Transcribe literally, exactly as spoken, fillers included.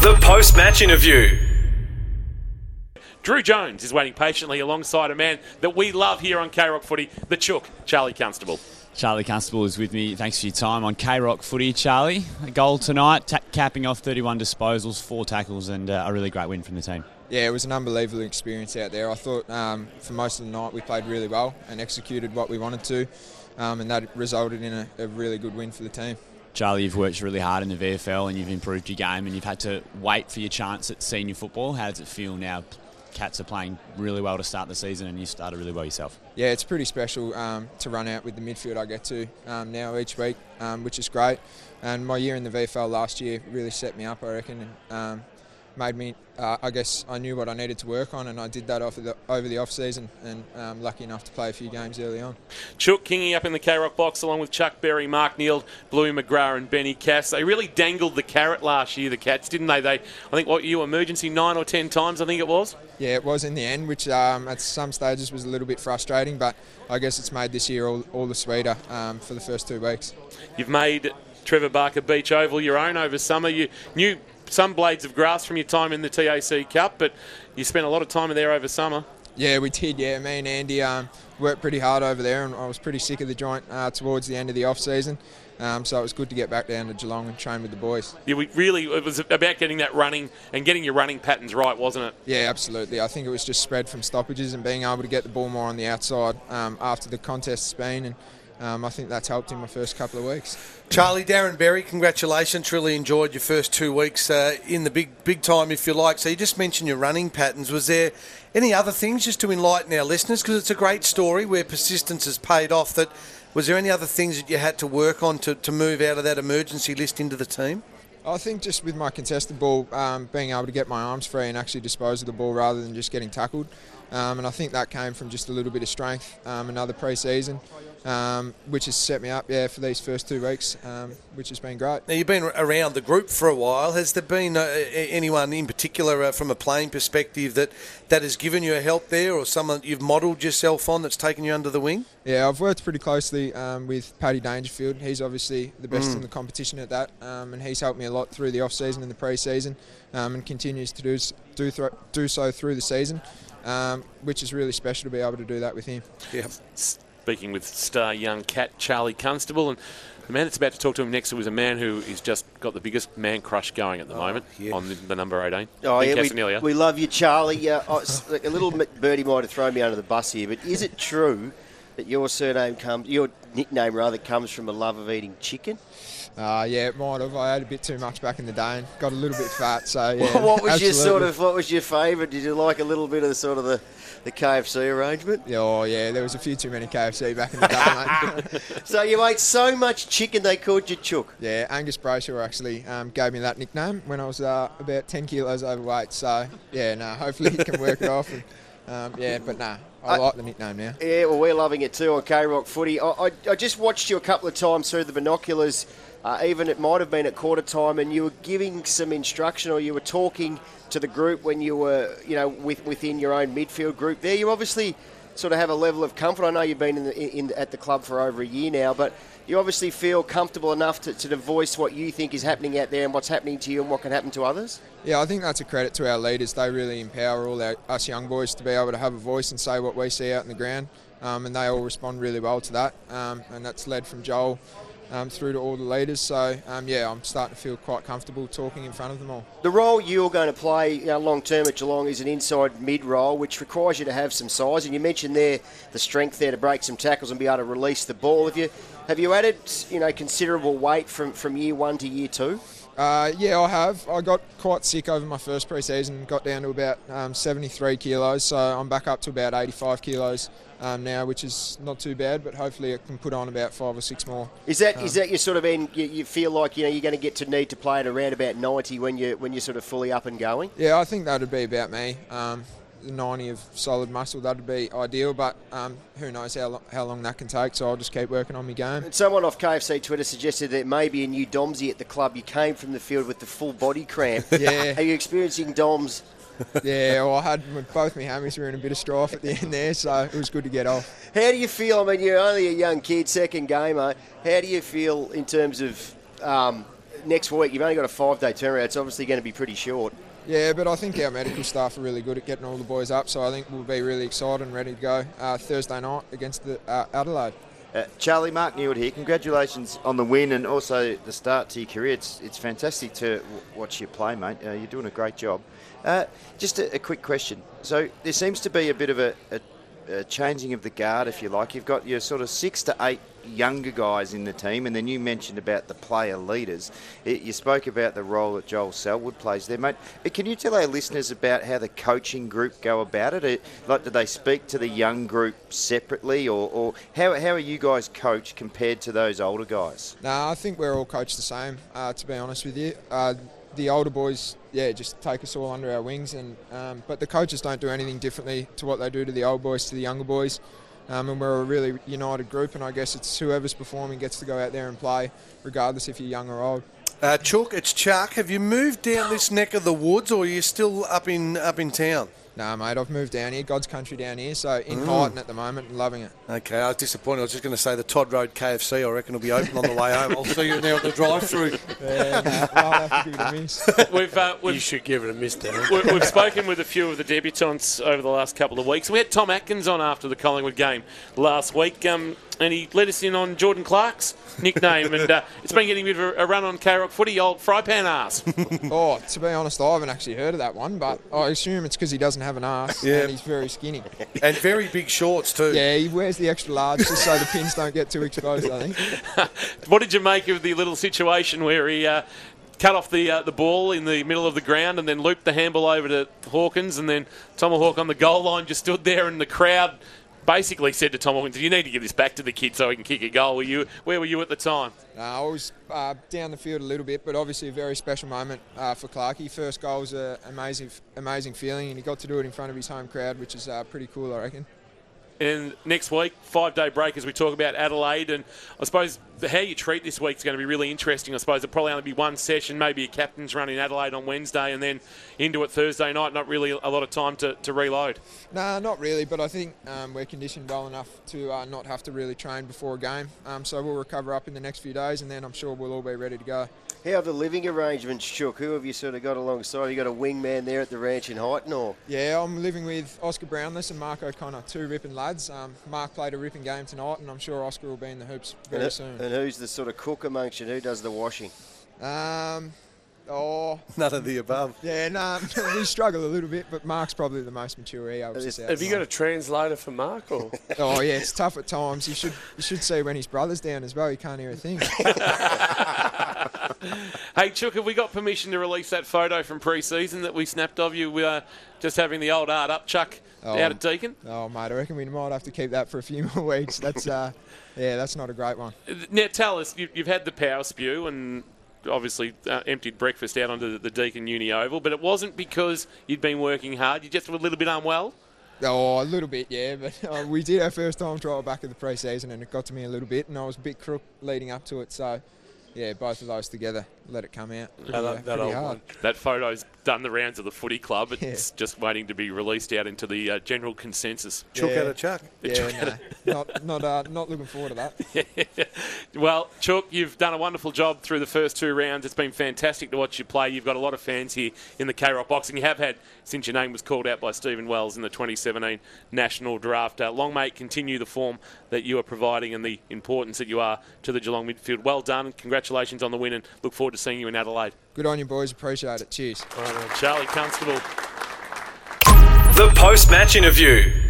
The post-match interview. Drew Jones is waiting patiently alongside a man that we love here on K-Rock Footy, the Chook, Charlie Constable. Charlie Constable is with me. Thanks for your time on K-Rock Footy, Charlie. A goal tonight, ta- capping off thirty-one disposals, four tackles, and uh, a really great win from the team. Yeah, it was an unbelievable experience out there. I thought um, for most of the night we played really well and executed what we wanted to, um, and that resulted in a, a really good win for the team. Charlie, you've worked really hard in the V F L and you've improved your game and you've had to wait for your chance at senior football. How does it feel now? Cats are playing really well to start the season and you started really well yourself. Yeah, it's pretty special um, to run out with the midfield I get to um, now each week, um, which is great. And my year in the V F L last year really set me up, I reckon, and um, made me, uh, I guess I knew what I needed to work on, and I did that over the, over the off-season, and um, lucky enough to play a few games early on. Chook kinging up in the K-Rock box along with Chuck Berry, Mark Neal, Bluey McGrath and Benny Cass. They really dangled the carrot last year, the Cats, didn't they? They, I think, what, you emergency nine or ten times, I think it was? Yeah, it was in the end, which um, at some stages was a little bit frustrating, but I guess it's made this year all, all the sweeter um, for the first two weeks. You've made Trevor Barker Beach Oval your own over summer. You knew some blades of grass from your time in the T A C Cup, but you spent a lot of time in there over summer. Yeah, we did, yeah. Me and Andy um, worked pretty hard over there, and I was pretty sick of the joint uh, towards the end of the off-season. Um, so it was good to get back down to Geelong and train with the boys. Yeah, we really, it was about getting that running and getting your running patterns right, wasn't it? Yeah, absolutely. I think it was just spread from stoppages and being able to get the ball more on the outside um, after the contest's been, and um, I think that's helped in my first couple of weeks. Charlie, Darren Berry, congratulations. Really enjoyed your first two weeks uh, in the big big time, if you like. So you just mentioned your running patterns. Was there any other things just to enlighten our listeners? Because it's a great story where persistence has paid off. That was there any other things that you had to work on to, to move out of that emergency list into the team? I think just with my contested ball, um, being able to get my arms free and actually dispose of the ball rather than just getting tackled. Um, and I think that came from just a little bit of strength, um, another pre-season, um, which has set me up, yeah, for these first two weeks, um, which has been great. Now, you've been around the group for a while. Has there been uh, anyone in particular uh, from a playing perspective that, that has given you a help there, or someone that you've modelled yourself on that's taken you under the wing? Yeah, I've worked pretty closely um, with Paddy Dangerfield. He's obviously the best Mm. in the competition at that, um, and he's helped me a lot through the off-season and the pre-season, um, and continues to do, do, th- do so through the season. Um, which is really special to be able to do that with him. Yeah. Speaking with star young cat Charlie Constable, and the man that's about to talk to him next was a man who has just got the biggest man crush going at the Oh, moment yeah. on the, the number eighteen. Oh, Nick yeah, Castanelia. we, we love you, Charlie. Uh, oh, s- a little birdie might have thrown me under the bus here, but is it true that your surname comes, your nickname rather, comes from a love of eating chicken? Uh, yeah, it might have. I ate a bit too much back in the day and got a little bit fat. So yeah, what was your absolutely. sort of? What was your favourite? Did you like a little bit of the sort of the, the K F C arrangement? Yeah, oh yeah, there was a few too many K F C back in the day, mate. So you ate so much chicken they called you Chook. Yeah, Angus Brayshaw actually um, gave me that nickname when I was uh, about ten kilos overweight. So yeah, no, hopefully he can work it off. And, um, yeah, but nah, I, I- like the nickname now. Yeah, well, we're loving it too on K-Rock Footy. I, I, I just watched you a couple of times through the binoculars. Uh, even it might have been at quarter time, and you were giving some instruction, or you were talking to the group when you were, you know, with, within your own midfield group. There, you obviously sort of have a level of comfort. I know you've been in, the, in at the club for over a year now, but you obviously feel comfortable enough to, to voice what you think is happening out there and what's happening to you and what can happen to others. Yeah, I think that's a credit to our leaders. They really empower all our, us young boys to be able to have a voice and say what we see out in the ground, um, and they all respond really well to that. Um, and that's led from Joel Um, through to all the leaders. So, um, yeah, I'm starting to feel quite comfortable talking in front of them all. The role you're going to play you know, long term at Geelong is an inside mid role, which requires you to have some size. And you mentioned there the strength there to break some tackles and be able to release the ball. Have you have you added you know considerable weight from, from year one to year two? Uh, yeah, I have. I got quite sick over my first pre-season, got down to about um, seventy-three kilos, so I'm back up to about eighty-five kilos um, now, which is not too bad, but hopefully I can put on about five or six more. Is that Um, is that your sort of end? You, you feel like you know you're going to get to need to play at around about ninety when you when you're sort of fully up and going? Yeah, I think that would be about me. Um, ninety of solid muscle, that would be ideal, but um, who knows how, lo- how long that can take, so I'll just keep working on my game. Someone off K F C Twitter suggested that maybe a new Domsy at the club. You came from the field with the full body cramp. Yeah. Are you experiencing Doms? Yeah, well, I had both my hammies were in a bit of strife at the end there, so it was good to get off. How do you feel? I mean, you're only a young kid, second gamer. How do you feel in terms of um, next week. You've only got a five-day turnaround. It's obviously going to be pretty short. Yeah, but I think our medical staff are really good at getting all the boys up, so I think we'll be really excited and ready to go uh, Thursday night against the, uh, Adelaide. Uh, Charlie, Mark Newell here. Congratulations on the win and also the start to your career. It's, it's fantastic to w- watch you play, mate. Uh, you're doing a great job. Uh, just a, a quick question. So there seems to be a bit of a, a, a changing of the guard, if you like. You've got your sort of six to eight younger guys in the team, and then you mentioned about the player leaders. It, you spoke about the role that Joel Selwood plays there, mate. But can you tell our listeners about how the coaching group go about it? it like, do they speak to the young group separately, or, or how, how are you guys coached compared to those older guys? No, I think we're all coached the same, uh, to be honest with you. Uh, the older boys, yeah, just take us all under our wings, and um, but the coaches don't do anything differently to what they do to the old boys, to the younger boys. Um, and we're a really united group, and I guess it's whoever's performing gets to go out there and play, regardless if you're young or old. Uh, Chook, it's Chuck. Have you moved down this neck of the woods, or are you still up in up in town? No, mate, I've moved down here, God's country down here, so in Mm. Highton at the moment and loving it. Okay, I was disappointed. I was just going to say the Todd Road K F C, I reckon, will be open on the way home. I'll see you now at the drive-through. Yeah, no, I'll have to give it a miss. We've, uh, we've, You should give it a miss, Dan. we- we've spoken with a few of the debutants over the last couple of weeks. We had Tom Atkins on after the Collingwood game last week, um, and he let us in on Jordan Clark's nickname, and uh, it's been getting a bit of a, a run on K-Rock footy, old fry pan ass. Oh, to be honest, I haven't actually heard of that one, but I assume it's because he doesn't have an arse Yeah. and he's very skinny. And very big shorts, too. Yeah, he wears the extra large just so the pins don't get too exposed, I think. What did you make of the little situation where he uh, cut off the uh, the ball in the middle of the ground and then looped the handball over to Hawkins, and then Tomahawk on the goal line just stood there, and the crowd basically said to Tom Hawkins, "You need to give this back to the kid so he can kick a goal." Were you, where were you at the time? Uh, I was uh, down the field a little bit, but obviously a very special moment uh, for Clarkey. First goal was an amazing, amazing feeling, and he got to do it in front of his home crowd, which is uh, pretty cool, I reckon. And next week, five-day break as we talk about Adelaide. And I suppose the, how you treat this week is going to be really interesting. I suppose it'll probably only be one session, maybe a captain's run in Adelaide on Wednesday and then into it Thursday night. Not really a lot of time to, to reload. No, not really, but I think um, we're conditioned well enough to uh, not have to really train before a game. Um, so we'll recover up in the next few days, and then I'm sure we'll all be ready to go. How are the living arrangements, Chook? Who have you sort of got alongside? You got a wingman there at the ranch in Highton, or? Yeah, I'm living with Oscar Brownless and Mark O'Connor, two ripping lads. Um, Mark played a ripping game tonight, and I'm sure Oscar will be in the hoops very and, soon. And who's the sort of cook amongst you? Who does the washing? Um, oh, None of the above. yeah, no, we struggle a little bit, but Mark's probably the most mature. He helps us out. Have you got a translator for Mark? Or? Oh yeah, it's tough at times. You should you should see when his brother's down as well. He can't hear a thing. Hey, Chook, have we got permission to release that photo from pre-season that we snapped of you uh, just having the old art up, Chuck, Oh, out at Deakin? Oh mate, I reckon we might have to keep that for a few more weeks. That's uh, yeah, that's not a great one. Now, tell us, you, you've had the power spew and obviously uh, emptied breakfast out onto the, the Deakin Uni Oval, but it wasn't because you'd been working hard. You just were a little bit unwell? Oh, a little bit, yeah. But uh, we did our first time trial back in the pre-season, and it got to me a little bit, and I was a bit crook leading up to it. So, yeah, both of those together, let it come out. Pretty, That- uh, that pretty old hard. one. That photo's done the rounds of the footy club. It's Yeah. just waiting to be released out into the uh, general consensus. Chook Yeah. out of Chuck. Yeah, no, not not uh, not looking forward to that. Well, Chook, you've done a wonderful job through the first two rounds. It's been fantastic to watch you play. You've got a lot of fans here in the K-Rock box, and you have had since your name was called out by Stephen Wells in the twenty seventeen National Draft. Uh, long may it continue the form that you are providing and the importance that you are to the Geelong midfield. Well done. Congratulations on the win, and look forward to seeing you in Adelaide. Good on you, boys. Appreciate it. Cheers. Charlie Constable. The post-match interview.